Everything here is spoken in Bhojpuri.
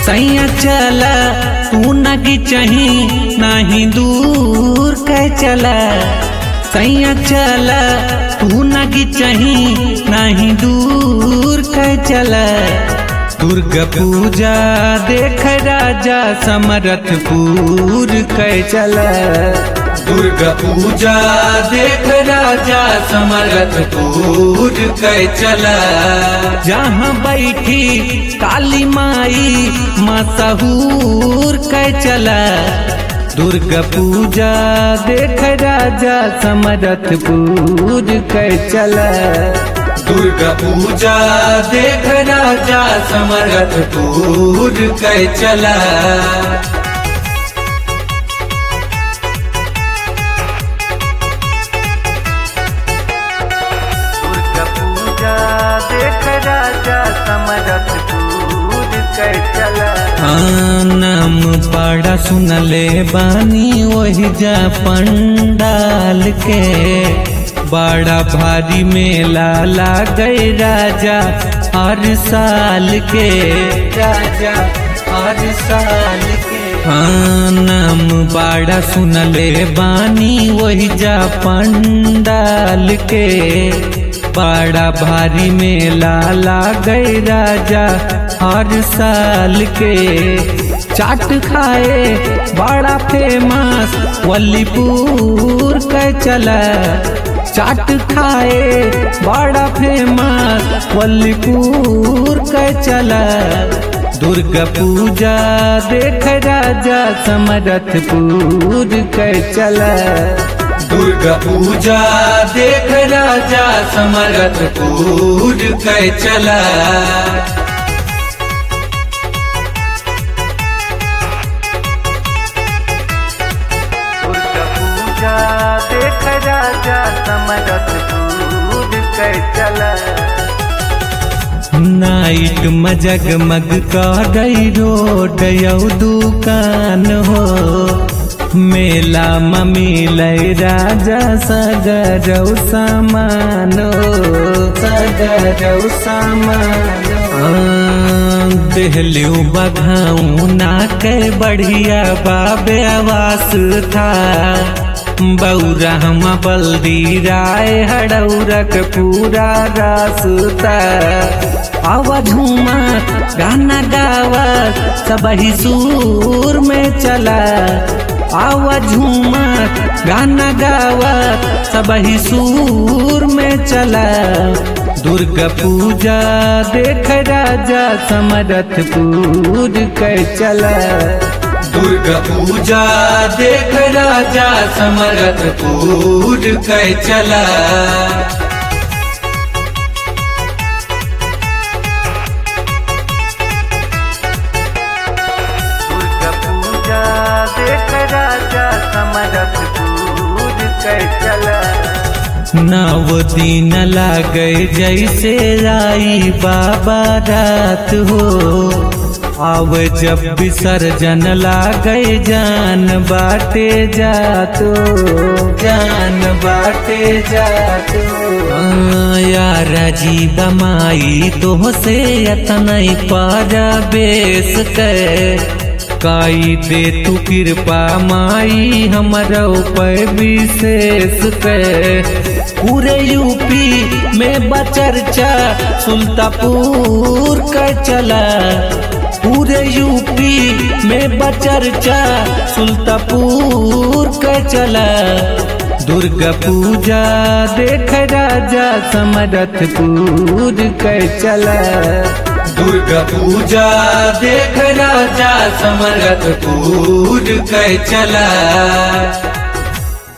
सैया चला तू नगी चही नाही दूर कह चला सैया चला तू नगी चही नाही दूर कह चला दुर्गा पूजा देख राजा समरथपुर कह चला दुर्गा पूजा देख राजा समरथपुर कह चला जहाँ बैठी काली माई मशहूर कह चला दुर्गा पूजा देख राजा समरथपुर कह चला दुर्गा पूजा देख राजा समरथपुर कह चला दुर्गा पूजा देख राजा समरथपुर कह चला नाम बड़ा सुनले बानी वही जा पंडाल के बड़ा भारी मेला लागे राजा हर साल के राजा हर साल के नाम बड़ा सुनले बानी वही जा पंडाल के बड़ा भारी मेला लागे राजा हर साल के चाट खाए बड़ा फेमस वलीपुर कह चला चाट खाए बड़ा फेमस वलीपुर कह चला दुर्गा पूजा देख राजा समरथपुर कह चला दुर्गा पूजा देख राजा समरथपुर कह चला देख राजा समरथपुर कह चला नाइट में जगमग गई रोड यौ दुकान हो मेला में मिले राजा सगरौ सामान हो सगरौ सामान देहलियो बघाऊ ना के बढ़िया बाबे आवास था बौरा हम बल्दी राय हड़ौरक पूरा रास्ता आवा झूमा गाना गावा सबही सुर में चला आवा झूमा गाना गावा सबही सुर में चला दुर्गा पूजा देख राजा समरथपुर कह चला दुर्गा पूजा देख राजा समरथपुर कह चला दुर्गा पूजा देख राजा समरथपुर कह चला नव दिन लागे जैसे राई बाबा रात हो आव जब विसर्जन लागे जान बाटे जातो जान बाटे जातो यार जीव माई तो से अतनई पारा बेस कर काई दे तू कृपा माई हमारा ऊपर विशेष कर पूरे यूपी में बचर्चा सुल्तापुर का चला पूरे यूपी में बचर्चा सुल्तापुर का चला दुर्गा पूजा देख राजा समरथपुर का चला दुर्गा पूजा देख राजा समरथपुर कह चला।